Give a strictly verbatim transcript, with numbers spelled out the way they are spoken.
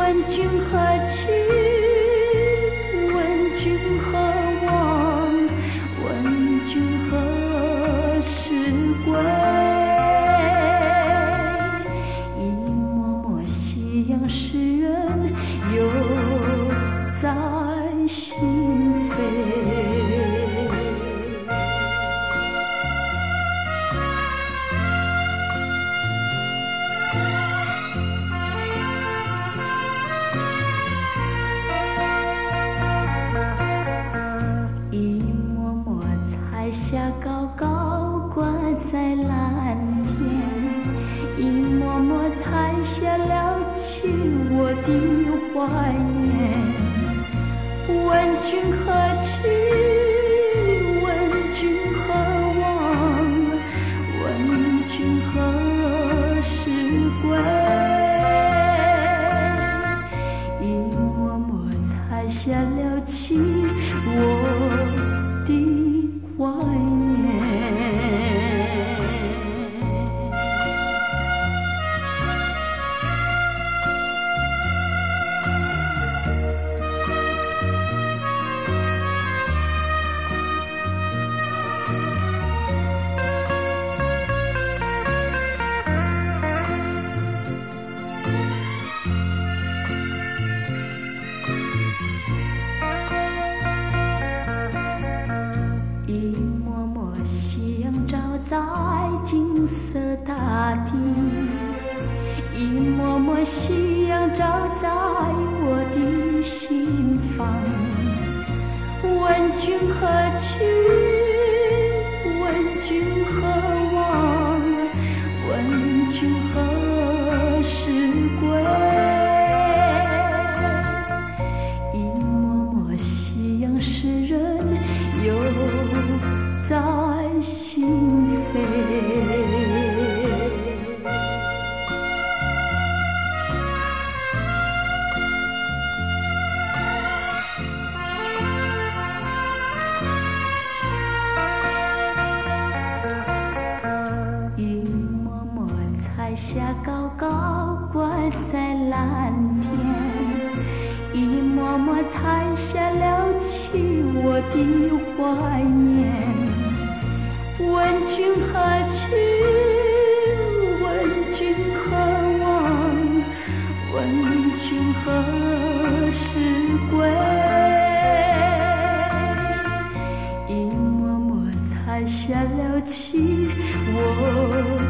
问君何去？问君何往？问君何时归？一幕幕夕阳诗人犹在心扉。一抹抹彩霞高高挂在蓝天，一抹抹彩霞撩起我的怀念。问君何去？问君何往？问君何时归？一抹抹彩霞撩起我的怀念。一抹抹夕阳照在金色大地，一抹抹夕阳照在我的心房。问君何去？问君何往？问君何时归？一抹抹夕阳诗人犹在心扉。一抹抹彩霞高高挂在蓝天，一抹抹彩霞撩起我的怀念。问君何去？问君何往？问君何时归？一抹抹彩霞撩起我